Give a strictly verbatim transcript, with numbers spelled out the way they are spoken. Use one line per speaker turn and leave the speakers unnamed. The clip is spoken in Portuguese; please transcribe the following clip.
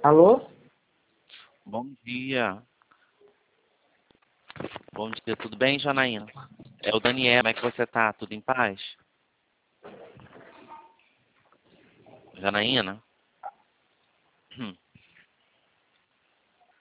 Alô?
Bom dia. Bom dia, tudo bem, Janaína? É o Daniel, como é que você tá? Tudo em paz? Janaína? Hum.